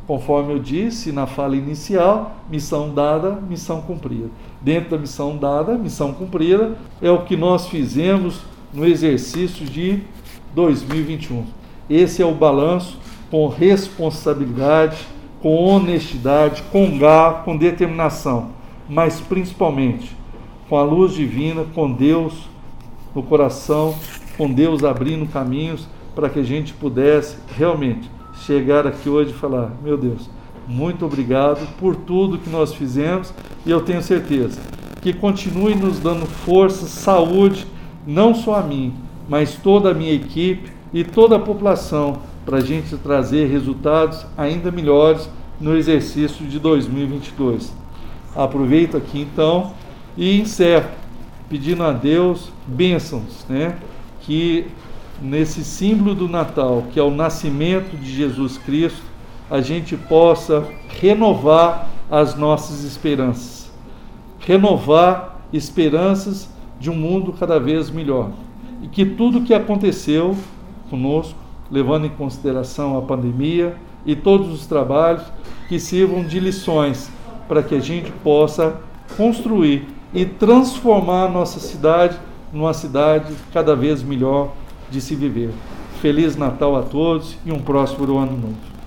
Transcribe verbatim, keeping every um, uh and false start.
Conforme eu disse na fala inicial, missão dada, missão cumprida. Dentro da missão dada, missão cumprida, é o que nós fizemos no exercício de dois mil e vinte e um. Esse é o balanço com responsabilidade, com honestidade, com garra, com determinação, mas principalmente com a luz divina, com Deus no coração, com Deus abrindo caminhos para que a gente pudesse realmente chegar aqui hoje e falar: meu Deus, muito obrigado por tudo que nós fizemos, e eu tenho certeza que continue nos dando força, saúde, não só a mim, mas toda a minha equipe e toda a população, para a gente trazer resultados ainda melhores no exercício de dois mil e vinte e dois. Aproveito aqui então e encerro pedindo a Deus bênçãos, né? Que nesse símbolo do Natal, que é o nascimento de Jesus Cristo, a gente possa renovar as nossas esperanças, renovar esperanças de um mundo cada vez melhor, e que tudo que aconteceu conosco, levando em consideração a pandemia e todos os trabalhos, que sirvam de lições para que a gente possa construir e transformar a nossa cidade numa cidade cada vez melhor de se viver. Feliz Natal a todos e um próspero ano novo.